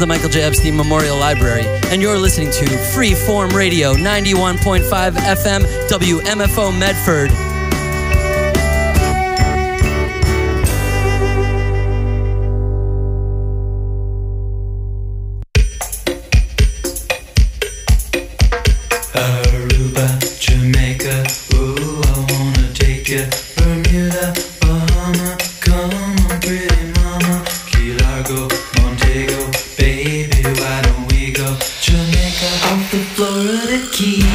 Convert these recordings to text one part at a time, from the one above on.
the Michael J. Epstein Memorial Library, and you're listening to Freeform Radio, 91.5 FM, WMFO Medford. Aruba, Jamaica, ooh, I wanna take you. Bermuda, Bahama, come on, pretty mama. Key Largo, Montego, baby, why don't we go? Jamaica, off the Florida Keys.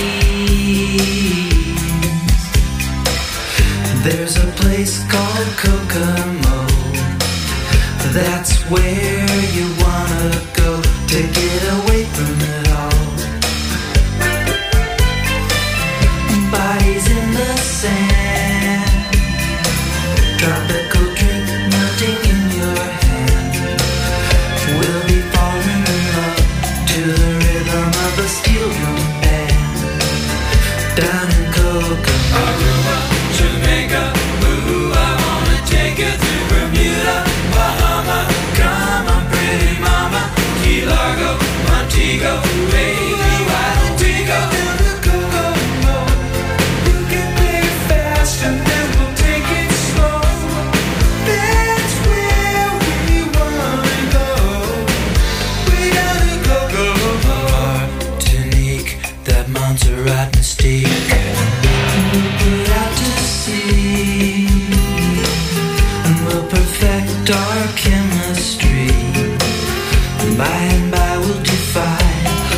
There's a place called Kokomo. That's where you wanna go to get away from it all. Bodies in the sand, tropical drink melting in your hand. We'll be falling in love to the rhythm of a steel drum band. Down in Kokomo, Aruba, Jamaica, ooh, I wanna take you to Bermuda, Bahama. Come on, pretty mama, Key Largo, Montego, baby, why don't we go down to Kokomo? And then we'll take it slow. That's where we wanna go. We gotta go. Martinique, that Montserrat mystique. We'll put out to sea, and we'll perfect our chemistry. By and by we'll defy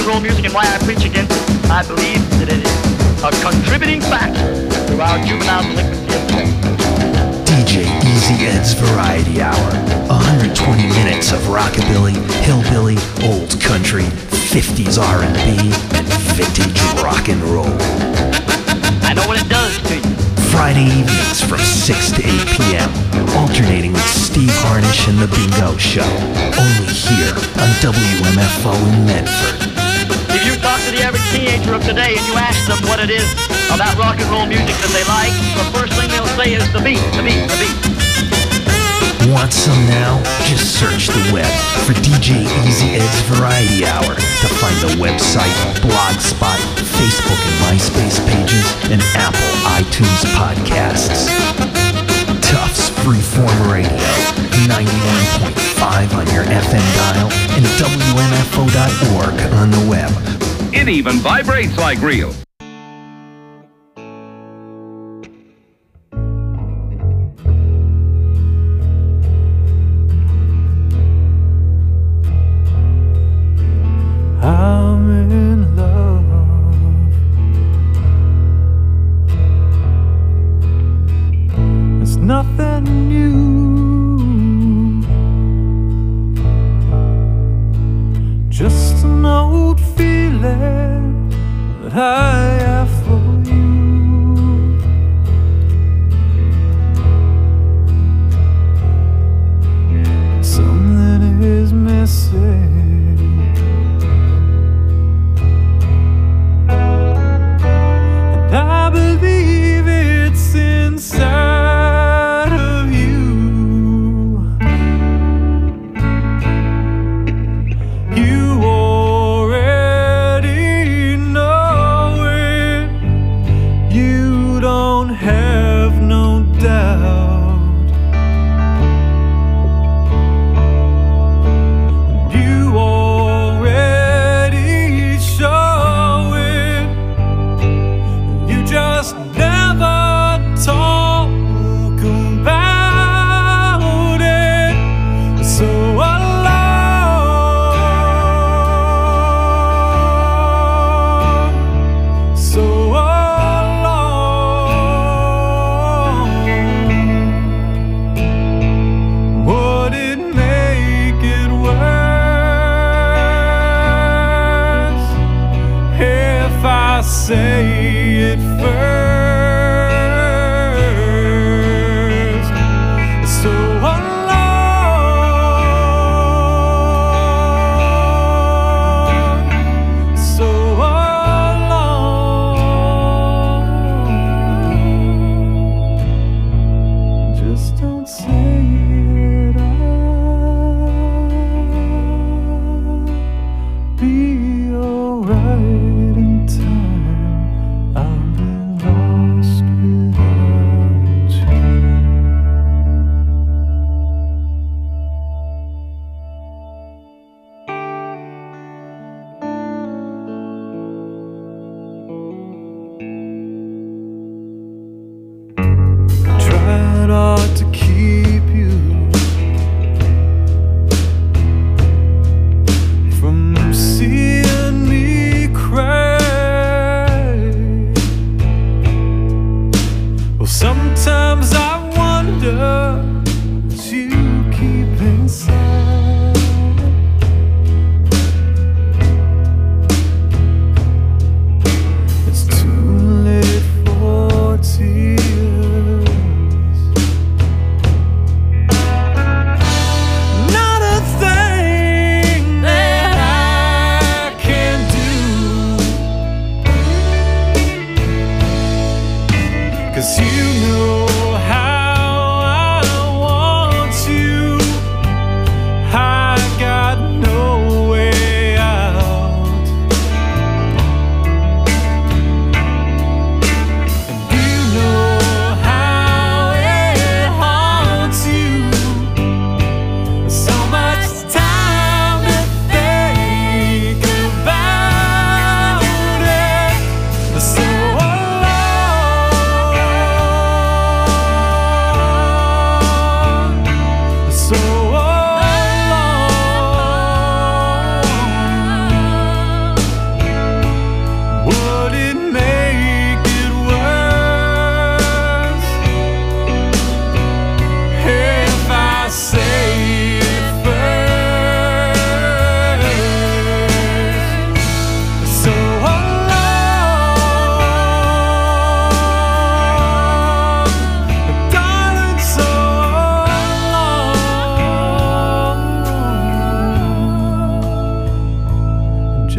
and roll music and why I preach against it. I believe that it is a contributing factor to our juvenile delinquency of sex. DJ Easy Ed's Variety Hour. 120 minutes of rockabilly, hillbilly, old country, 50s R&B, and vintage rock and roll. I know what it does to you. Friday evenings from 6 to 8 p.m. Alternating with Steve Harnish and The Bingo Show. Only here on WMFO in Medford. If you talk to the average teenager of today and you ask them what it is about rock and roll music that they like, the first thing they'll say is the beat, the beat, the beat. Want some now? Just search the web for DJ Easy Ed's Variety Hour to find the website, Blogspot, Facebook and MySpace pages, and Apple iTunes podcasts. Tufts Freeform Radio, 91.5 on your FM dial and WMFO.org on the web. It even vibrates like real. I'm in love. It's nothing new, just an old feeling that I have for you. Something is missing. I believe it's inside of you. You already know it. You don't have no doubt. You already show it. You just never talk about it. So alone, so alone. Would it make it worse if I say it first? So alone, so alone. Just don't say it. I'll be alright in time. I'll be alright.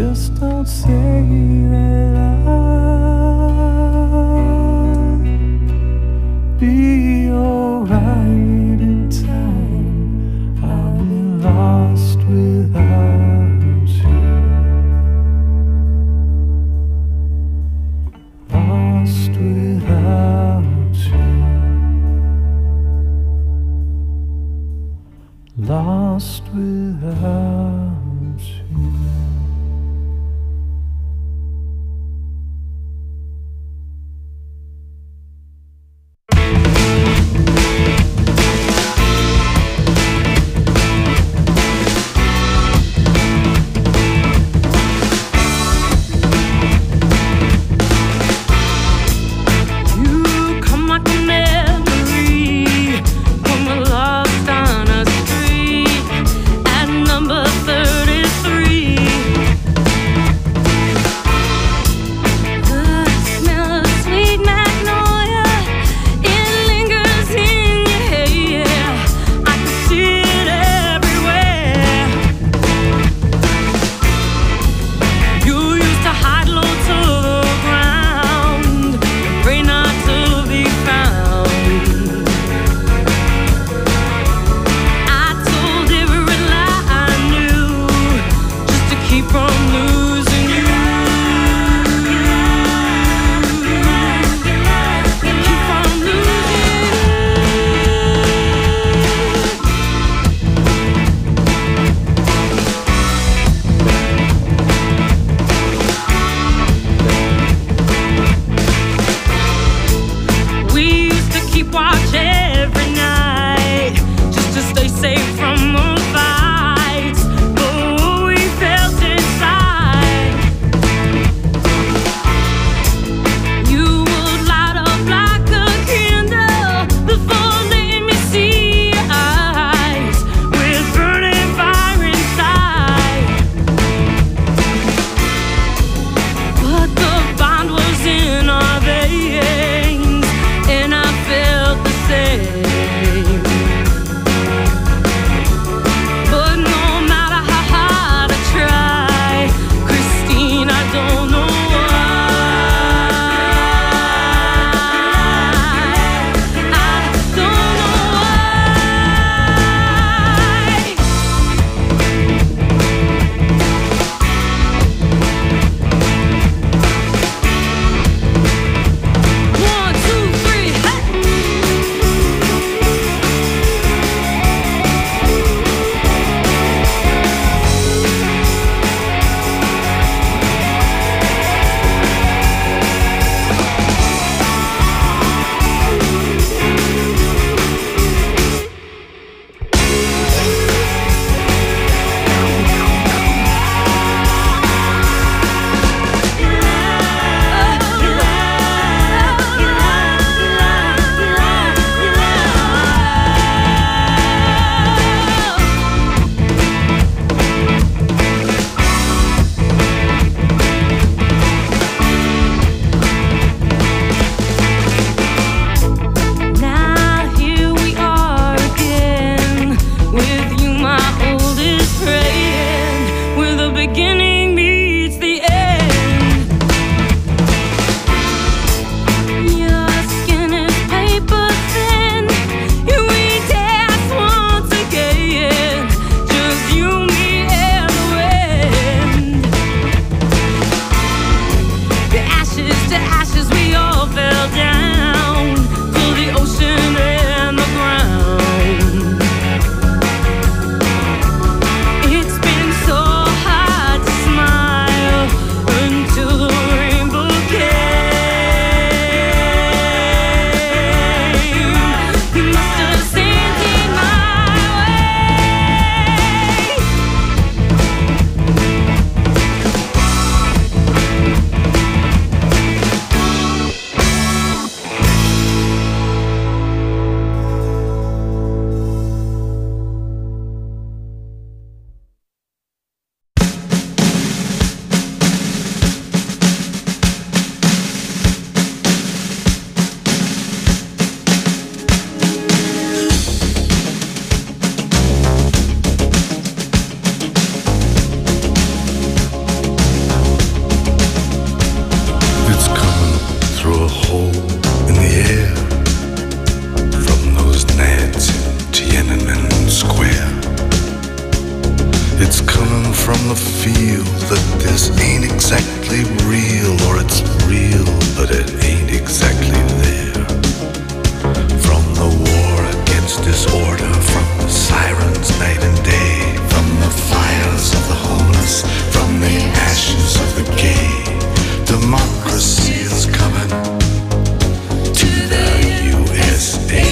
Just don't say that I'll be alright in time. I'm lost without you. Lost without you. Lost without you. exactly real, or it's real, but it ain't exactly there. From the war against disorder, from the sirens night and day, from the fires of the homeless, from the ashes of the gay, democracy is coming to the USA.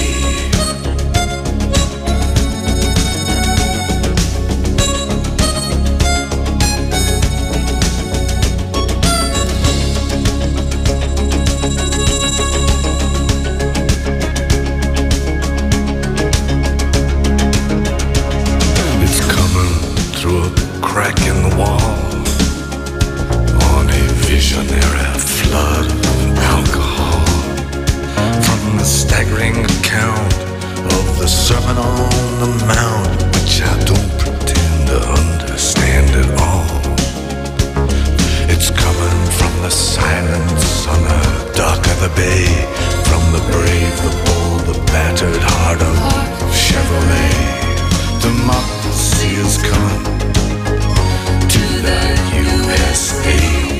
Crack in the wall on a visionary flood of alcohol. From the staggering account of the Sermon on the Mount, which I don't pretend to understand at all. It's coming from the silence on the dock of the bay, from the brave, the bold, the battered heart of Chevrolet. Democracy is coming to the USA.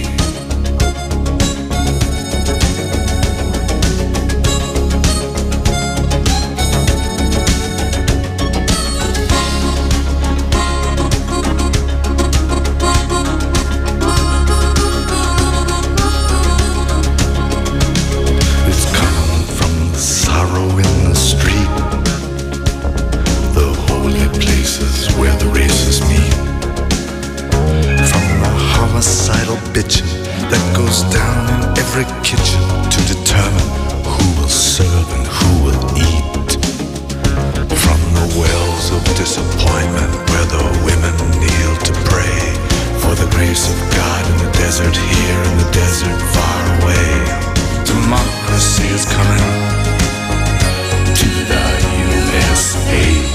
It's coming from the sorrow in the street, the holy places where the races meet. From the homicidal bitching that goes down in every kitchen to determine who will serve and who will eat. From the wells of disappointment where the women kneel to pray for the grace of God in the desert here, in the desert far away. Democracy is coming to the USA.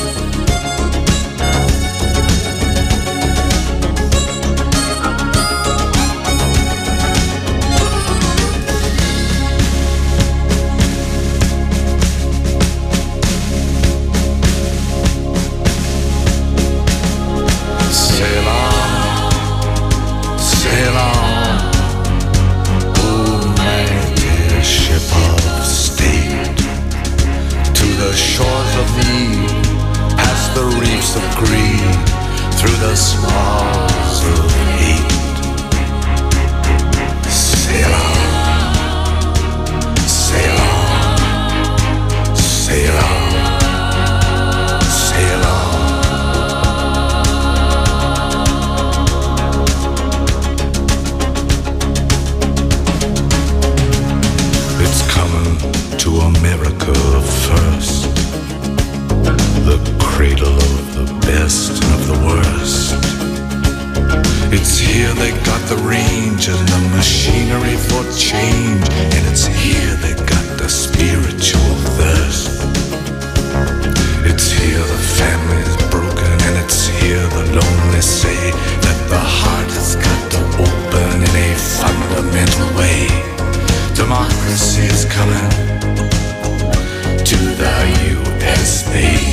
Through the smalls of hate, sail on, sail on, sail on, sail on. It's coming to America first, the cradle of the best and of the worst. It's here they got the range and the machinery for change, and it's here they got the spiritual thirst. It's here the family's broken, and it's here the lonely say that the heart has got to open in a fundamental way. Democracy is coming to the USA.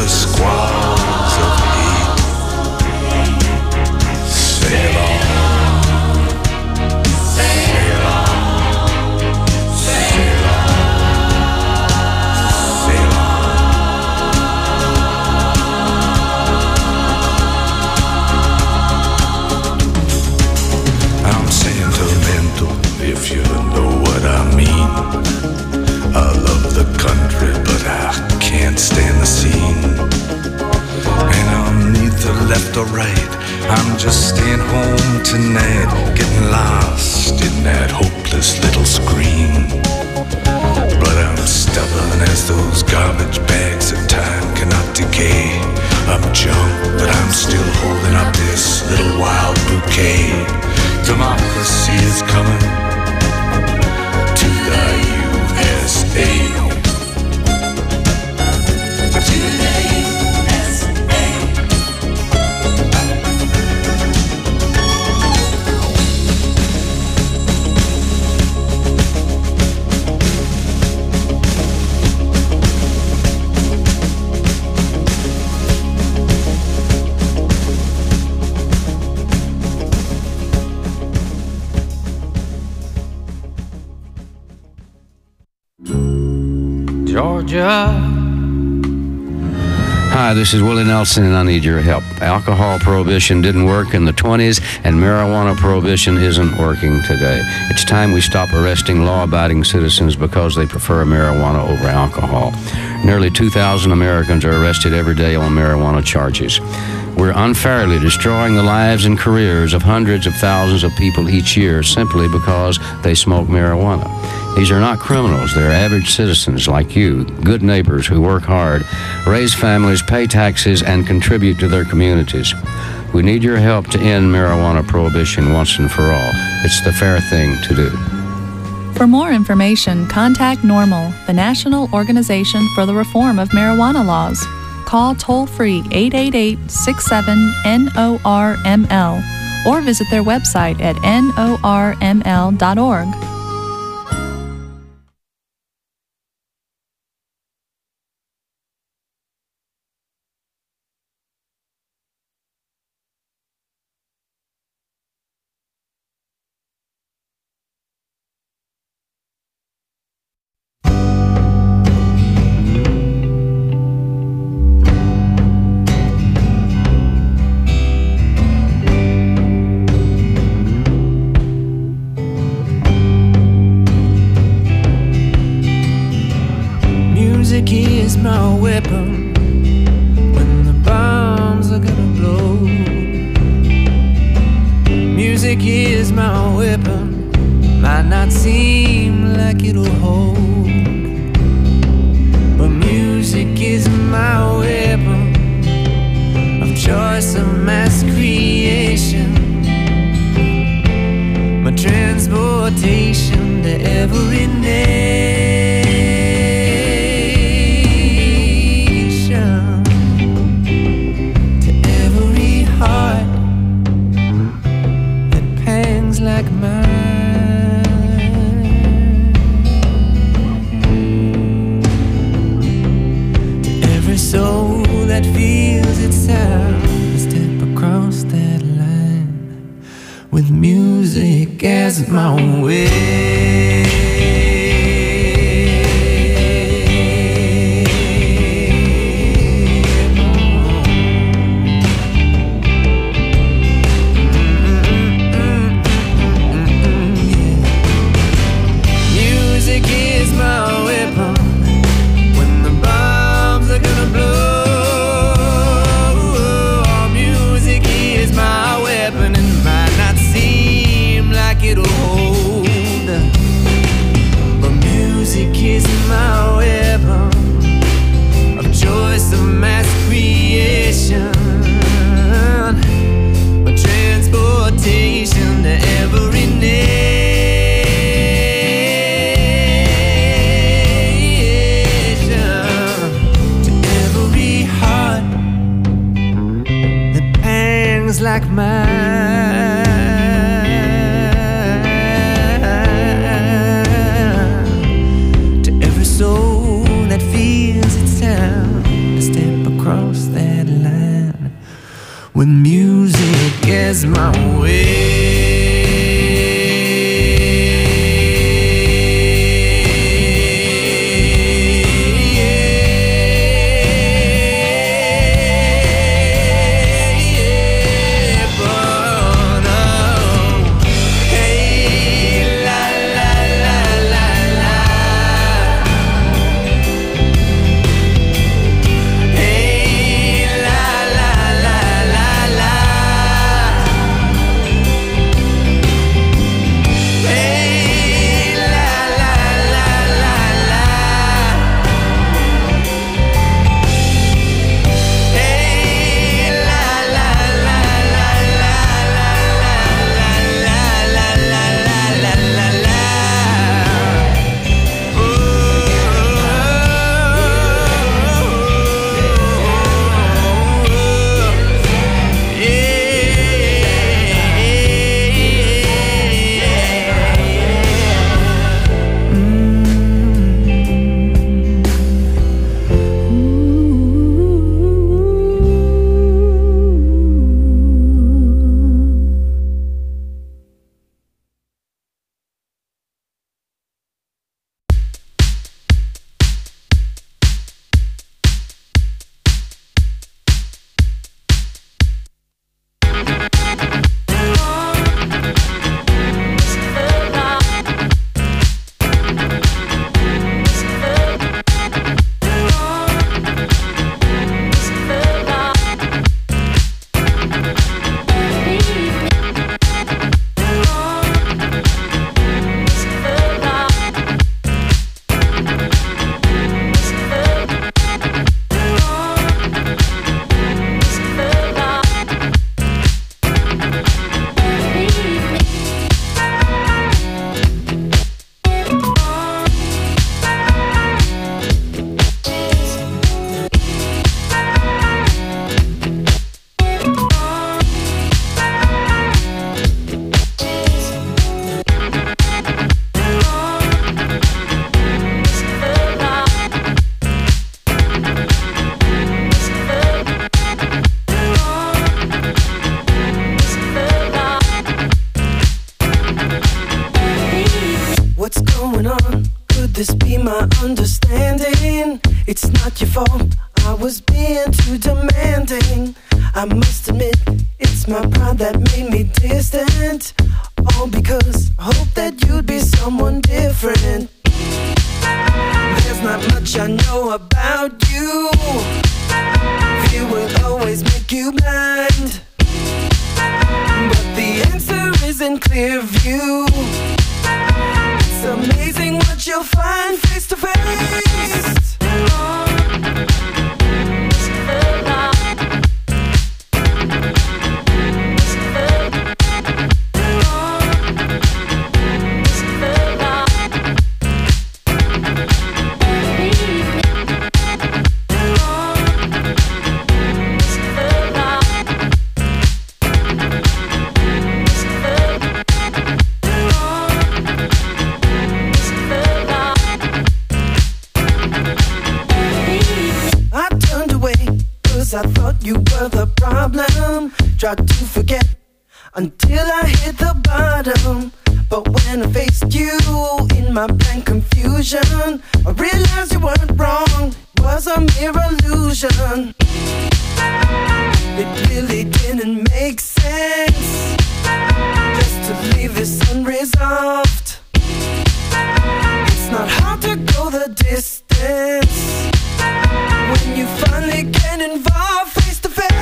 the squalls of hate. Sail on, sail on, sail on, sail on. I'm sentimental, if you know what I mean. I love the country, but I can't stand the scene. And I'm neither left or right, I'm just staying home tonight, getting lost in that hopeless little screen. But I'm stubborn as those garbage bags that time cannot decay. I'm junk, but I'm still holding up this little wild bouquet. Democracy is coming to the USA. To the USA. Georgia. Hi, this is Willie Nelson, and I need your help. Alcohol prohibition didn't work in the 20s, and marijuana prohibition isn't working today. It's time we stop arresting law-abiding citizens because they prefer marijuana over alcohol. Nearly 2,000 Americans are arrested every day on marijuana charges. We're unfairly destroying the lives and careers of hundreds of thousands of people each year simply because they smoke marijuana. These are not criminals. They're average citizens like you, good neighbors who work hard, raise families, pay taxes, and contribute to their communities. We need your help to end marijuana prohibition once and for all. It's the fair thing to do. For more information, contact NORML, the National Organization for the Reform of Marijuana Laws. Call toll-free 888-67-NORML or visit their website at norml.org. Music is my weapon when the bombs are gonna blow. Music is my weapon, might not seem like it'll hold, but music is my weapon of choice, of mass creation, my transportation to every nation. Like mine, to every soul that feels itself step across that line with music as my way. It'll hold, Could this be my understanding? It's not your fault, I was being too demanding. I must admit, it's my pride that made me distant. All because I hope that you'd be someone different. There's not much I know about you. Fear will always make you blind. But the answer is in clear view. It's amazing what you'll find face to face. I thought you were the problem. Tried to forget until I hit the bottom. But when I faced you in my blank confusion, I realized you weren't wrong. It was a mere illusion. It really didn't make sense just to leave this unresolved. It's not hard to go the distance when you finally get involved face to face.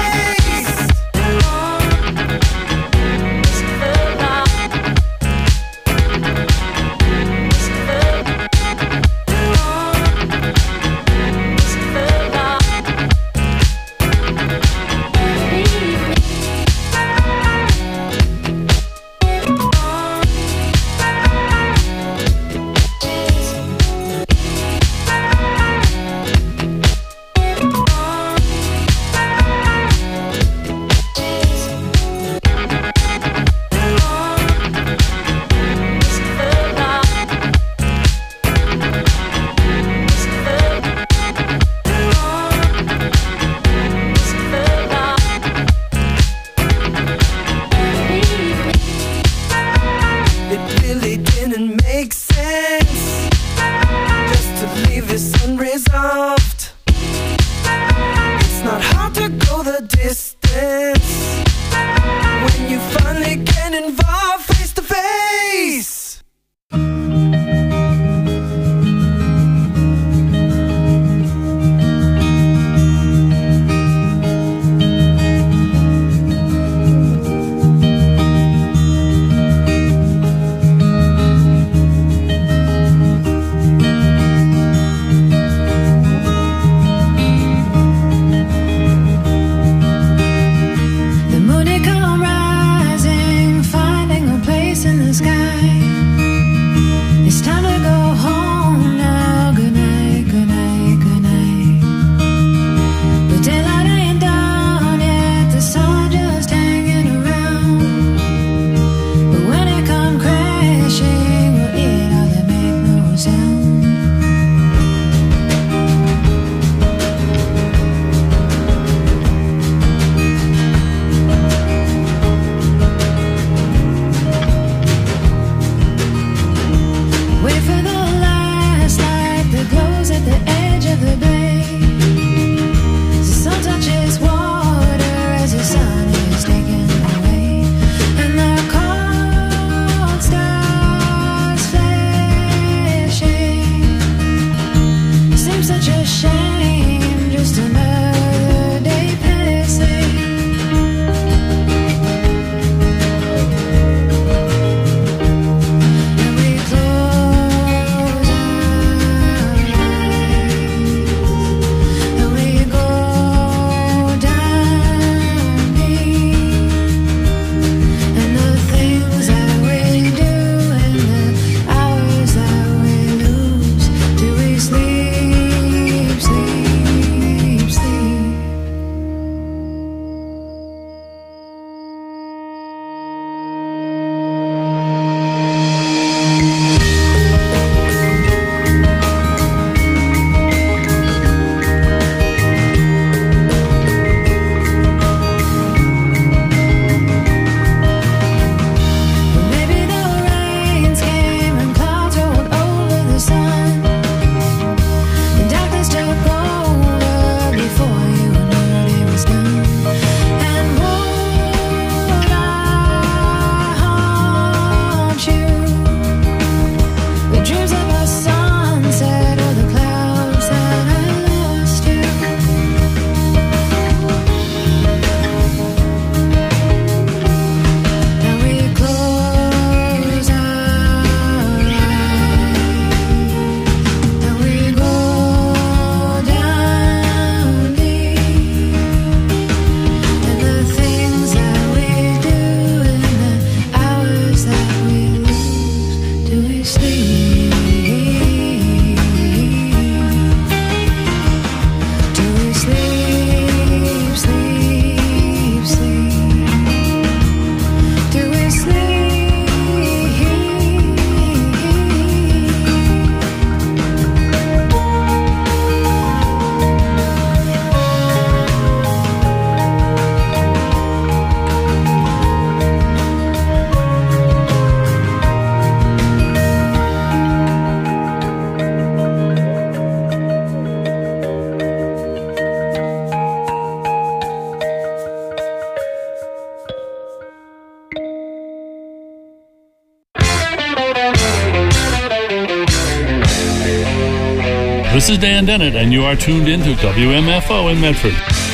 This is Dan Dennett, and you are tuned into WMFO in Medford.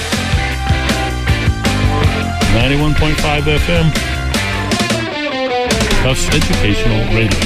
91.5 FM. Tufts Educational Radio.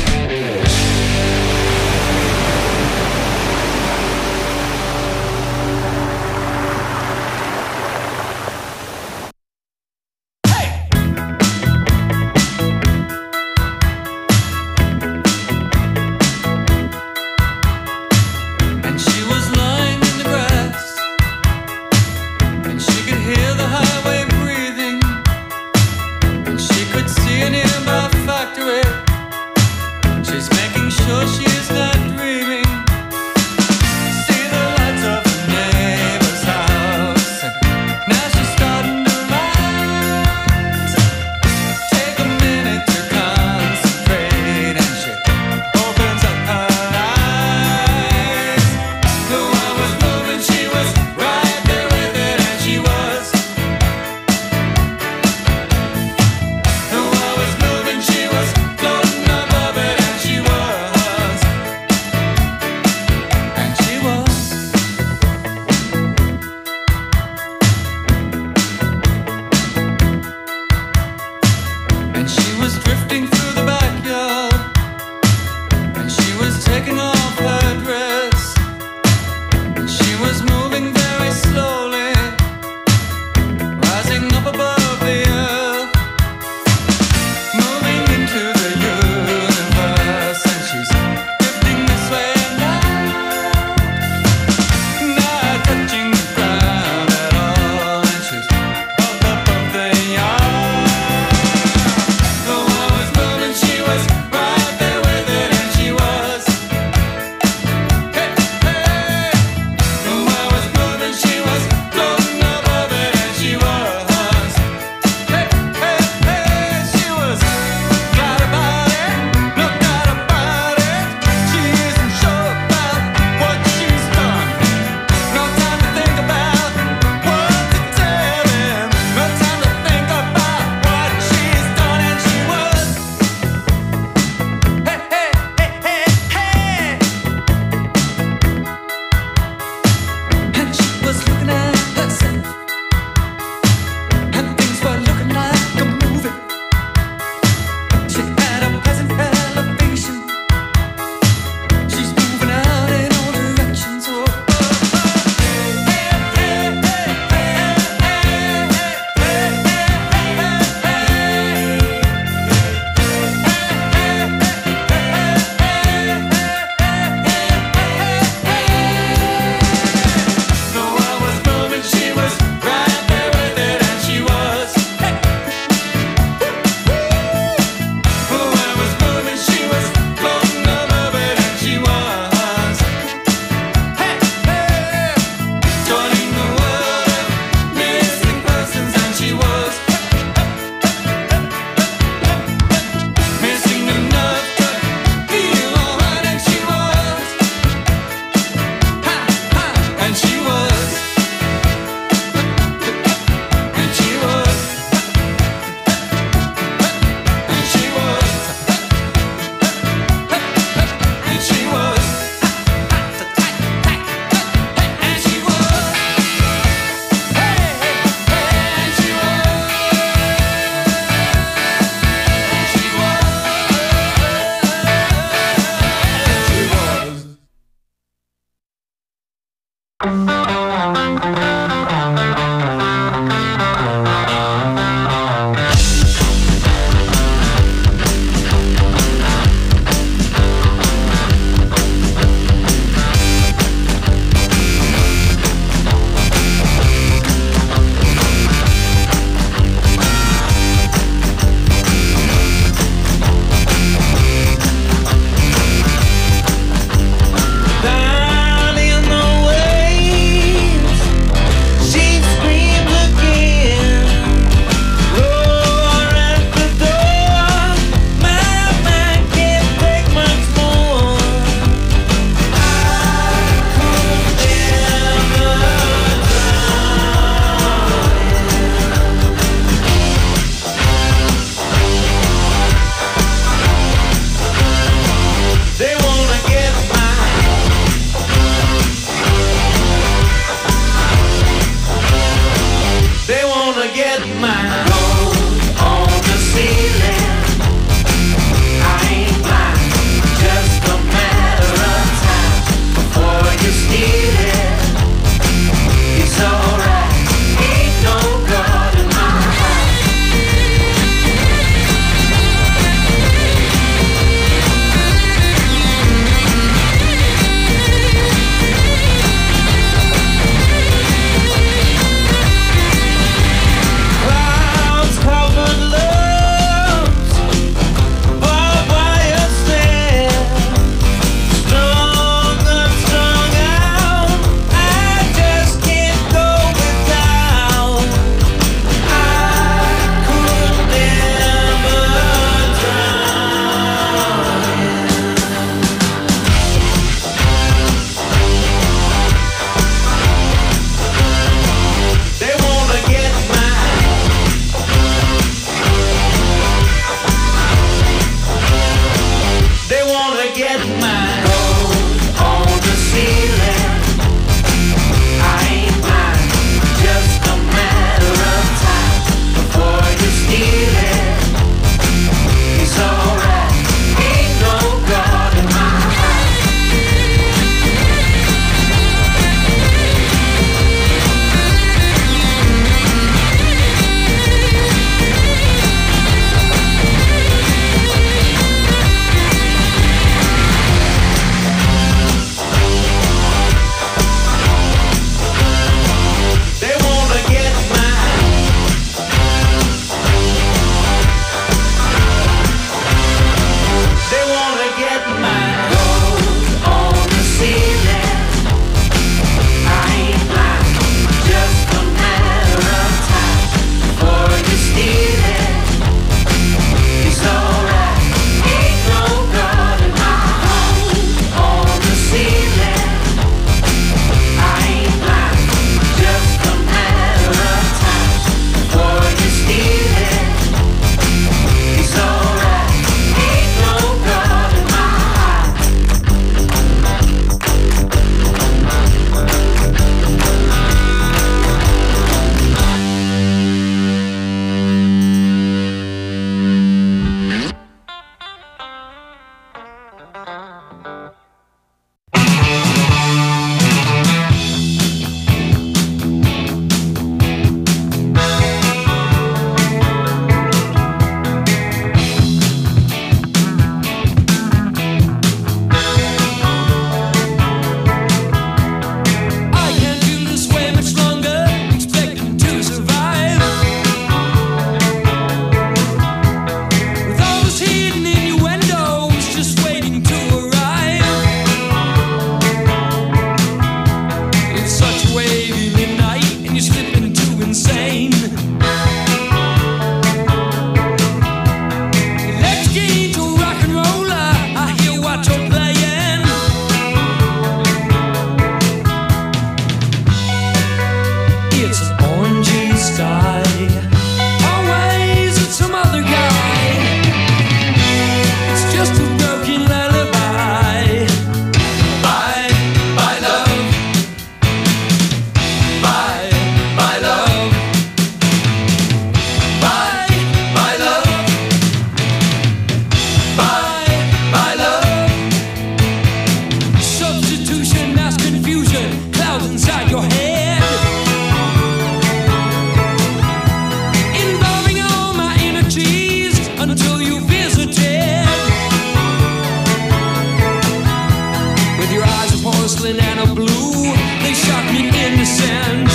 porcelain and a blue. They shock me innocence.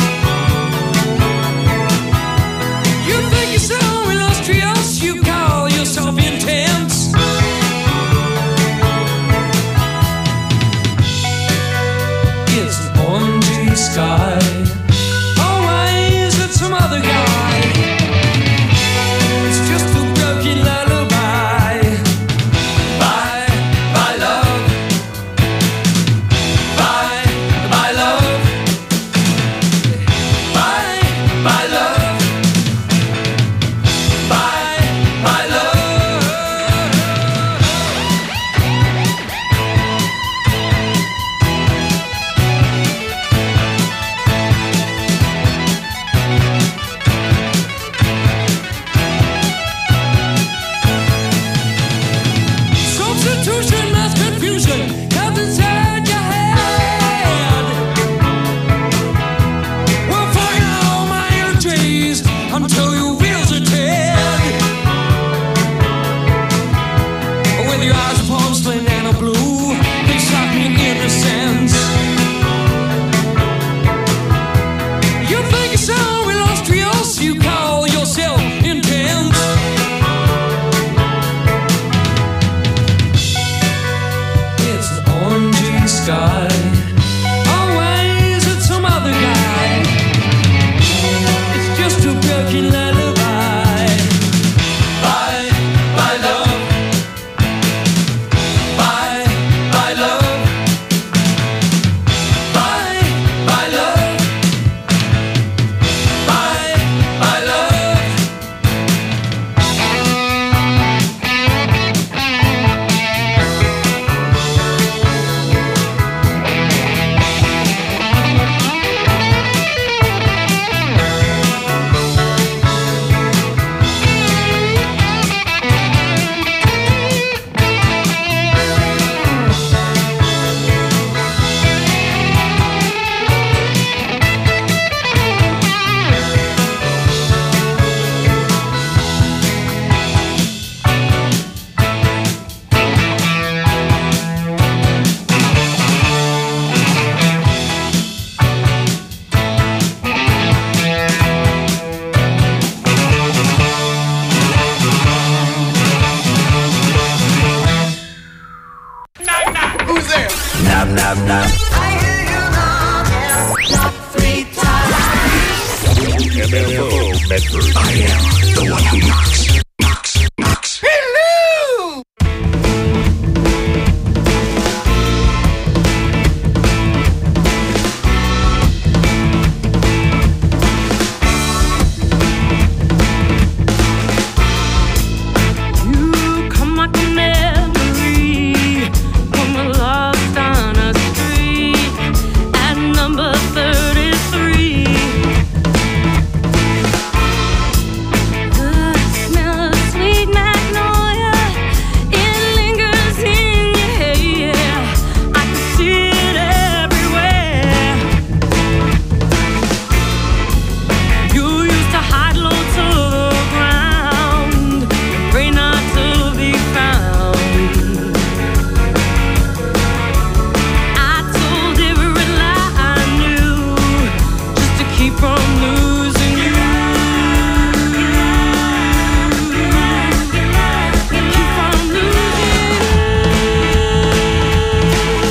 You think you're so illustrious, you call yourself intense. It's an orangey sky. Oh, why is it some other guy? It's just a broken lullaby. Bye, bye love. Bye, bye love. Bye, bye love. Bye, bye love. Substitution, mass confusion comes inside your head. We're fighting all my energies until you wheels are dead. With your eyes of porcelain and a blue, they shock me innocence. You think you're so illustrious, you call yourself intense. It's an orangey sky. Oh, why is it some other guy? It's just a broken lullaby. Bye, bye love. Bye, bye love. Bye, bye love. Bye, bye love. Knock, knock, knock. MFO Medford. I am the one who knocks.